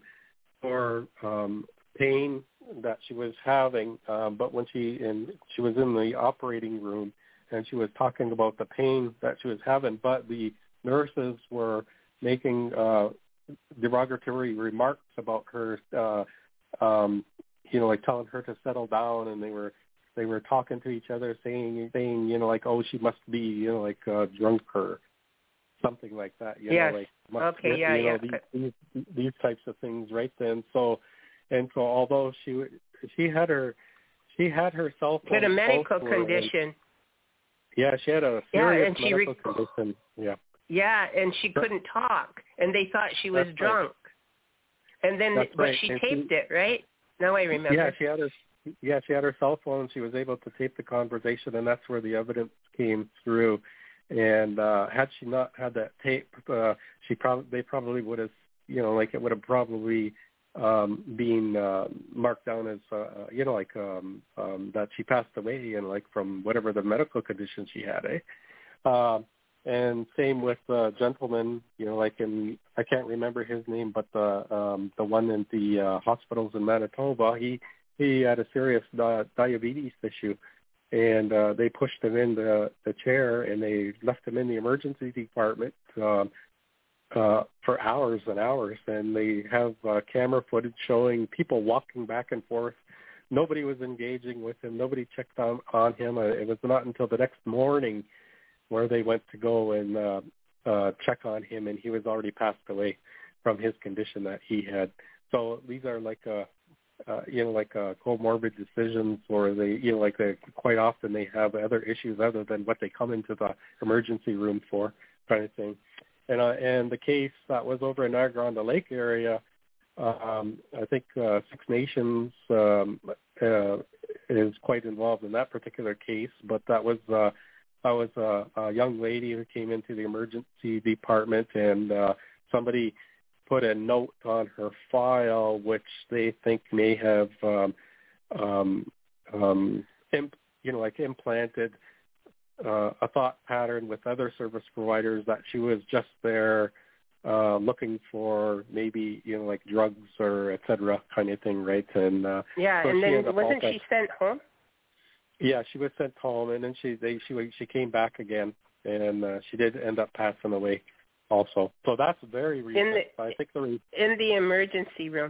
for um, pain that she was having, um, but when she and she was in the operating room and she was talking about the pain that she was having, but the nurses were making uh, derogatory remarks about her, uh, um, you know, like telling her to settle down, and they were they were talking to each other, saying saying you know like, oh, she must be you know like uh, drunk or something like that, you yes. know, like must, okay, yeah, you know, yeah. these, these these types of things, right? Then, so, and so, although she she had her she had her cell phone, had a medical condition. And, yeah, she had a serious yeah, and she medical re- condition. Yeah, yeah, and she couldn't talk, and they thought she was That's drunk, right. and then That's but right. she and taped she, it, right? Now I remember. Yeah, she had her. Yeah, she had her cell phone. She was able to tape the conversation, and that's where the evidence came through. And uh, had she not had that tape, uh, she probably they probably would have, you know, like it would have probably um, been uh, marked down as, uh, you know, like um, um, that she passed away, and like from whatever the medical condition she had, eh? Uh, and same with the gentleman, you know, like in I can't remember his name, but the um, the one in the uh, hospitals in Manitoba, he he had a serious uh, diabetes issue. And uh, they pushed him in the, the chair, and they left him in the emergency department um, uh, for hours and hours. And they have uh, camera footage showing people walking back and forth. Nobody was engaging with him. Nobody checked on, on him. Uh, it was not until the next morning where they went to go and uh, uh, check on him, and he was already passed away from his condition that he had. So these are like a Uh, you know, like uh, comorbid decisions, or they, you know, like they, quite often they have other issues other than what they come into the emergency room for, kind of thing. And uh, and the case that was over in Niagara on the Lake area, um, I think uh, Six Nations um, uh, is quite involved in that particular case. But that was uh, that was a, a young lady who came into the emergency department, and uh, somebody put a note on her file, which they think may have, um, um, um, imp, you know, like implanted uh, a thought pattern with other service providers that she was just there uh, looking for maybe, you know, like drugs or et cetera kind of thing, right? And uh, yeah, so and then wasn't also, she sent home? Yeah, she was sent home, and then she they she she came back again, and uh, she did end up passing away also. So that's very recent. In the, I think the in the emergency room.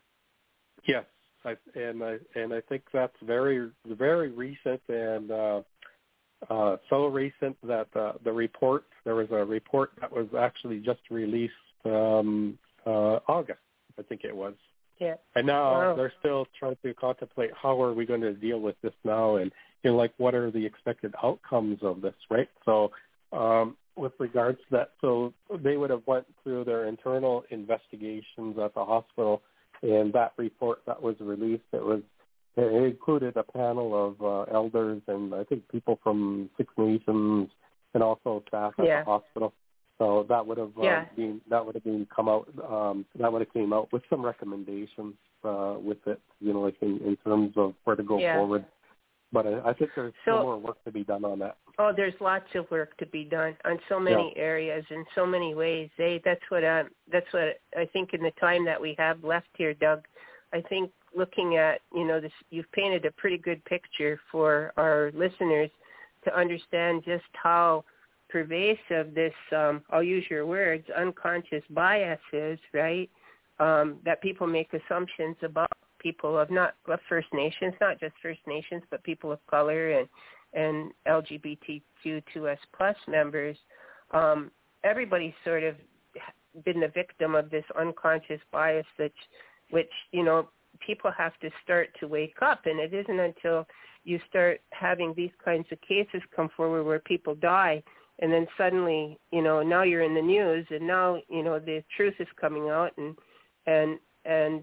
Yes, I, and I and I think that's very very recent, and uh, uh, so recent that uh, the report there was a report that was actually just released um, uh, August, I think it was. Yeah. And now wow. they're still trying to contemplate how are we going to deal with this now, and you know, like what are the expected outcomes of this, right? So, um, with regards to that, so they would have went through their internal investigations at the hospital, and that report that was released, it was it included a panel of uh, elders and I think people from Six Nations and also staff at yeah. the hospital. So that would have yeah. uh, been that would have been come out um, that would have came out with some recommendations uh, with it, you know, like in, in terms of where to go yeah. forward. But I, I think there's so, still more work to be done on that. Oh, there's lots of work to be done on so many yeah. areas in so many ways. They that's what I that's what I think in the time that we have left here, Doug. I think looking at you know this, you've painted a pretty good picture for our listeners to understand just how pervasive this, um, I'll use your words, unconscious bias is, right? Um, that people make assumptions about people of not of First Nations, not just First Nations, but people of color and and L G B T Q two S plus members. Um, everybody's sort of been the victim of this unconscious bias, that, which, you know, people have to start to wake up. And it isn't until you start having these kinds of cases come forward where people die, and then suddenly, you know, now you're in the news, and now, you know, the truth is coming out, and and and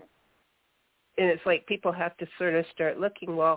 and it's like people have to sort of start looking, well,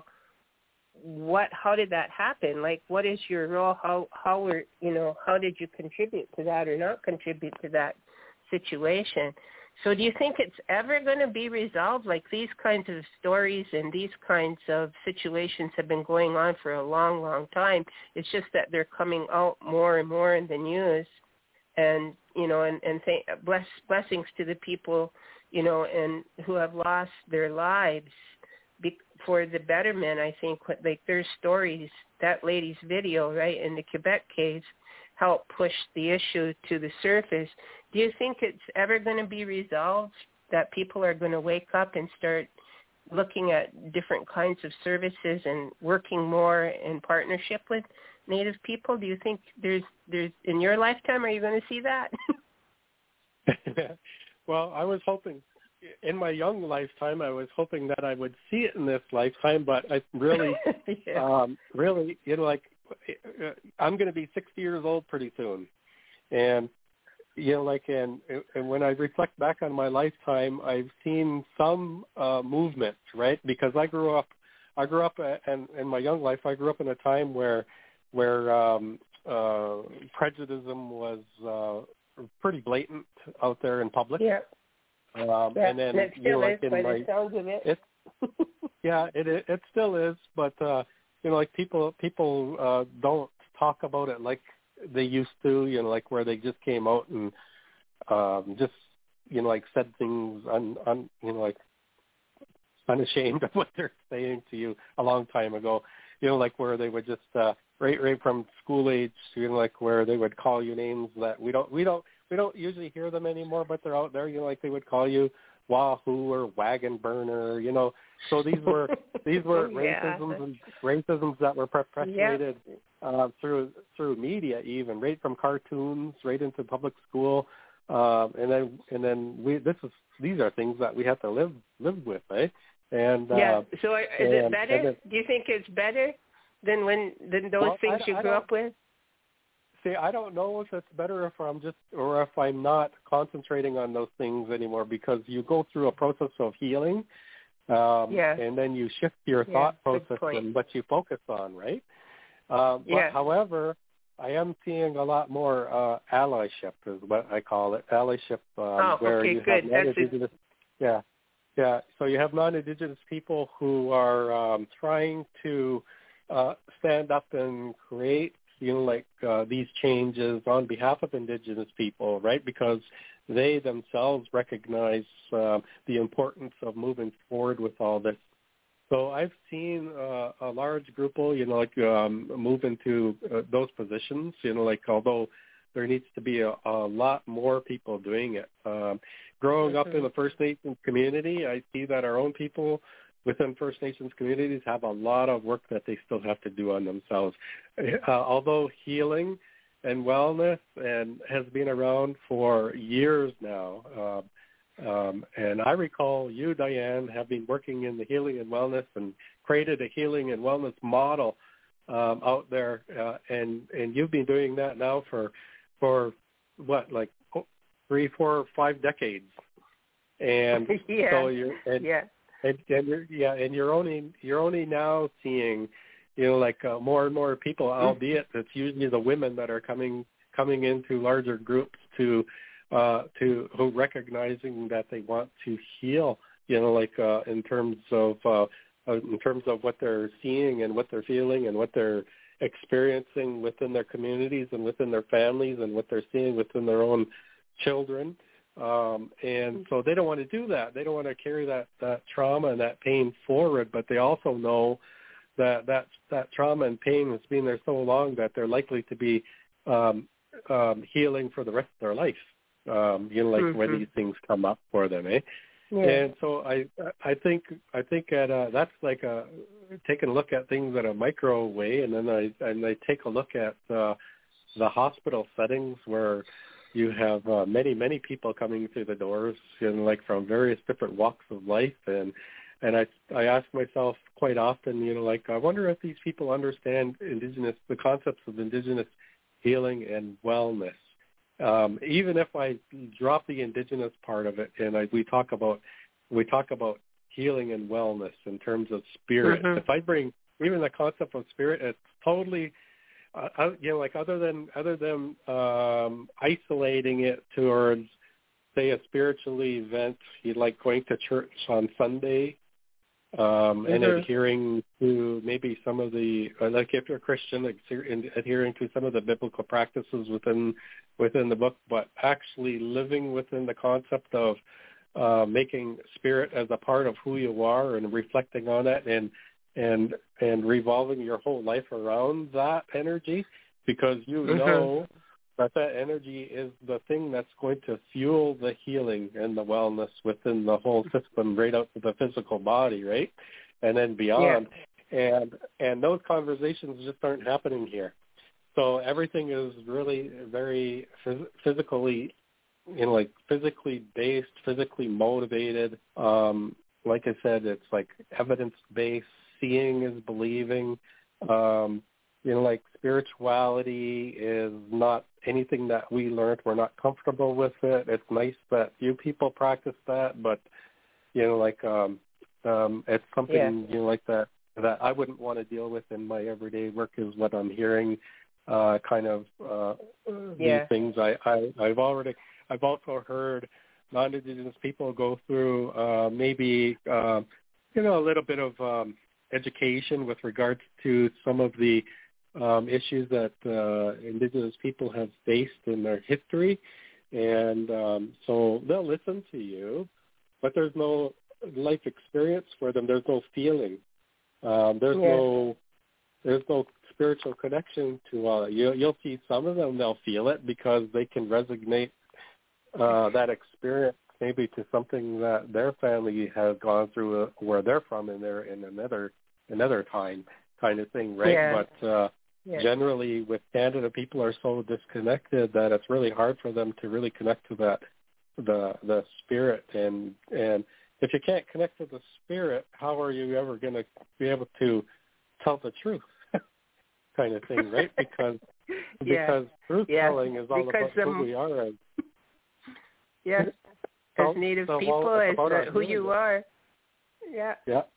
what, how did that happen? Like, what is your role? How how were, you know, how did you contribute to that or not contribute to that situation? So do you think it's ever going to be resolved? Like, these kinds of stories and these kinds of situations have been going on for a long, long time. It's just that they're coming out more and more in the news. And, you know, and, and th- bless, blessings to the people, you know, and who have lost their lives be- for the betterment. I think, like, their stories, that lady's video, right, in the Quebec case, help push the issue to the surface. Do you think it's ever going to be resolved, that people are going to wake up and start looking at different kinds of services and working more in partnership with Native people? Do you think there's, there's in your lifetime, are you going to see that? Well, I was hoping, in my young lifetime, I was hoping that I would see it in this lifetime, but I really, yeah. um, really, you know, like, I'm going to be sixty years old pretty soon. And, you know, like, and, and when I reflect back on my lifetime, I've seen some uh, movement, right? Because I grew up, I grew up, and in my young life, I grew up in a time where, where um, uh, prejudice was uh, pretty blatant out there in public. Yeah. Um, yeah. And then, and it still you know, is, like in by my, the sounds of it. it yeah, it, it it still is, but uh, you know, like people people uh, don't talk about it like they used to. You know, like where they just came out and um, just you know, like said things un, un you know, like unashamed of what they're saying to you a long time ago. You know, like where they would just uh, right right from school age. You know, like where they would call you names that we don't we don't we don't usually hear them anymore, but they're out there. You know, like they would call you Wahoo or wagon burner, you know. So these were these were yeah. racisms and racisms that were perpetuated yep. uh, through through media, even right from cartoons right into public school, um, and then and then we this is these are things that we have to live live with, eh? And yeah. Uh, so is and, it better? then, Do you think it's better than when than those well, things I, you I grew up with? See, I don't know if it's better if I'm just, or if I'm not concentrating on those things anymore, because you go through a process of healing, um, yeah. and then you shift your yeah, thought process and what you focus on, right? Uh, but yeah. however, I am seeing a lot more uh, allyship, is what I call it, allyship, um, oh, where okay, you good. have non-Indigenous, yeah, yeah. So you have non-Indigenous people who are um, trying to uh, stand up and create you know, like uh, these changes on behalf of Indigenous people, right? Because they themselves recognize uh, the importance of moving forward with all this. So I've seen uh, a large group, you know, like um, move into uh, those positions, you know, like although there needs to be a, a lot more people doing it. Um, growing mm-hmm. up in the First Nations community, I see that our own people within First Nations communities have a lot of work that they still have to do on themselves. Uh, although healing and wellness and has been around for years now, uh, Um, and I recall you, Diane, have been working in the healing and wellness and created a healing and wellness model um, out there, uh, and and you've been doing that now for for what, like three, four, five decades, and yeah. so you're and, yeah, and, and you're yeah, and you're only you're only now seeing, you know, like uh, more and more people, albeit it's usually the women that are coming coming into larger groups to. Uh, to who recognizing that they want to heal, you know, like uh, in terms of uh, in terms of what they're seeing and what they're feeling and what they're experiencing within their communities and within their families and what they're seeing within their own children. Um, and so they don't want to do that. They don't want to carry that, that trauma and that pain forward, but they also know that, that that trauma and pain has been there so long that they're likely to be um, um, healing for the rest of their life. Um, you know, like mm-hmm. when these things come up for them, eh? Yeah. And so I, I think, I think at uh, that's like a taking a look at things at a micro way, and then I and I take a look at uh, the hospital settings where you have uh, many, many people coming through the doors, you know, like from various different walks of life, and and I I ask myself quite often, you know, like I wonder if these people understand Indigenous the concepts of Indigenous healing and wellness. Um, even if I drop the Indigenous part of it, and I, we talk about we talk about healing and wellness in terms of spirit. Mm-hmm. If I bring even the concept of spirit, it's totally, uh, you know, like other than other than um, isolating it towards, say, a spiritual event, you like going to church on Sunday. Um, mm-hmm. and adhering to maybe some of the, like if you're a Christian, adhering to some of the biblical practices within within the book, but actually living within the concept of uh, making spirit as a part of who you are and reflecting on it and and and revolving your whole life around that energy, because you mm-hmm. know that that energy is the thing that's going to fuel the healing and the wellness within the whole system, right out to the physical body, right? And then beyond. Yeah. And and those conversations just aren't happening here. So everything is really very phys- physically, you know, like physically based, physically motivated. Um, like I said, it's like evidence-based. Seeing is believing. Um, you know, like spirituality is not anything that we learned. We're not comfortable with it. It's nice that you people practice that, but, you know, like um, um, it's something, yeah. you know, like that, that I wouldn't want to deal with in my everyday work is what I'm hearing, uh, kind of uh, yeah. these things. I, I, I've already, I've also heard non-Indigenous people go through uh, maybe, uh, you know, a little bit of um, education with regards to some of the Um, issues that uh, Indigenous people have faced in their history, and um, so they'll listen to you, but there's no life experience for them. There's no feeling. Um, there's yeah. no there's no spiritual connection to all uh, you. You'll see some of them, they'll feel it because they can resonate uh, that experience maybe to something that their family has gone through uh, where they're from in their in another another time kind of thing, right? Yeah. But uh, Yeah. generally with Canada, people are so disconnected that it's really hard for them to really connect to that, the the spirit. And and if you can't connect to the spirit, how are you ever going to be able to tell the truth kind of thing, right? Because yeah. because truth yeah. telling is all because, about um, who we are. As, yes, so, as Native so people, as the, who you are. Yeah. Yeah.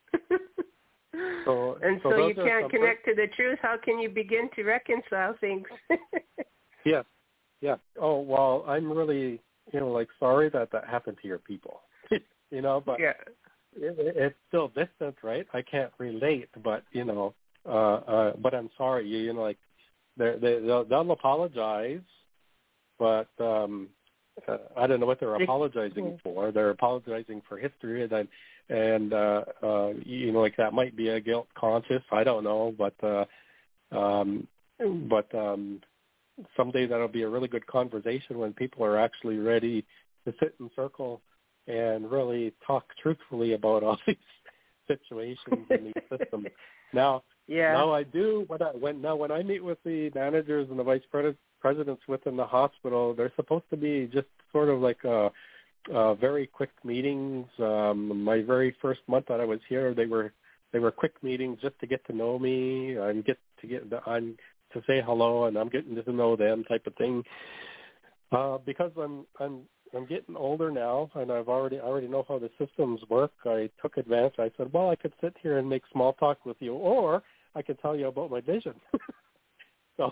So, and so, so you can't connect to the truth. How can you begin to reconcile things? yeah, yeah. Oh, well, I'm really, you know, like sorry that that happened to your people, you know, but yeah. it, it's still distant, right? I can't relate, but, you know, uh, uh, but I'm sorry, you, you know, like they they'll, they'll apologize, but um, uh, I don't know what they're apologizing for. They're apologizing for history, and then, and uh, uh, you know, like that might be a guilt conscious. I don't know, but uh, um, but um, someday that'll be a really good conversation when people are actually ready to sit in circle and really talk truthfully about all these situations and these systems. Now, yeah. now I do when I when now when I meet with the managers and the vice presidents within the hospital, they're supposed to be just sort of like a, a very quick meetings. Um, my very first month that I was here, they were they were quick meetings just to get to know me and get to get the, I'm to say hello, and I'm getting to know them type of thing. Uh, because I'm I'm I'm getting older now, and I've already I already know how the systems work. I took advantage. I said, well, I could sit here and make small talk with you, or I could tell you about my vision. so,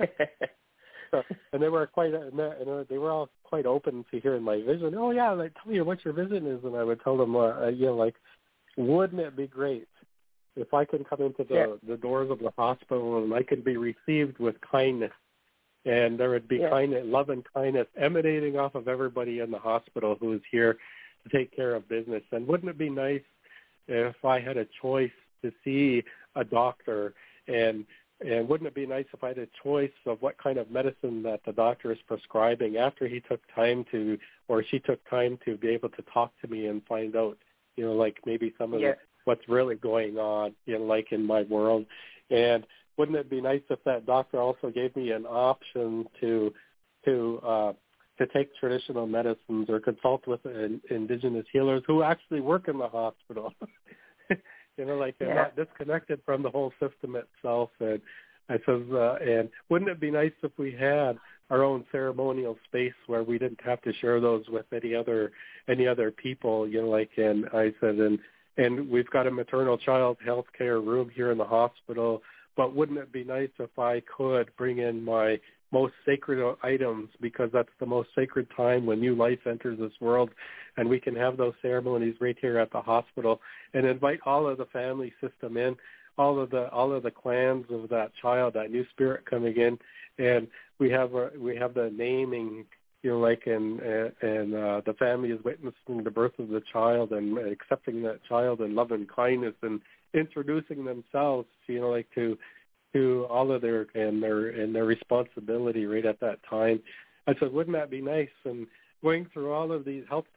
so, and they were quite and they were all quite open to hearing my vision. Oh yeah, like tell me what your vision is, and I would tell them, uh, you know, like, wouldn't it be great if I could come into the, yeah. the doors of the hospital and I could be received with kindness, and there would be yeah. kindness, love and kindness emanating off of everybody in the hospital who is here to take care of business. And wouldn't it be nice if I had a choice to see a doctor, and and wouldn't it be nice if I had a choice of what kind of medicine that the doctor is prescribing after he took time to, or she took time to be able to talk to me and find out, you know, like maybe some of yeah. the what's really going on, you know, like in my world. And wouldn't it be nice if that doctor also gave me an option to to uh, to take traditional medicines or consult with in, indigenous healers who actually work in the hospital? you know, like they're yeah. not disconnected from the whole system itself. And I says, uh, and wouldn't it be nice if we had our own ceremonial space where we didn't have to share those with any other any other people? You know, like, and I said, and And we've got a maternal child health care room here in the hospital, but wouldn't it be nice if I could bring in my most sacred items, because that's the most sacred time when new life enters this world, and we can have those ceremonies right here at the hospital and invite all of the family system in, all of the all of the clans of that child, that new spirit coming in, and we have a, we have the naming. You know, like, and and uh, the family is witnessing the birth of the child and accepting that child in love and kindness and introducing themselves, you know, like to to all of their and their and their responsibility right at that time. I said, wouldn't that be nice? And going through all of these health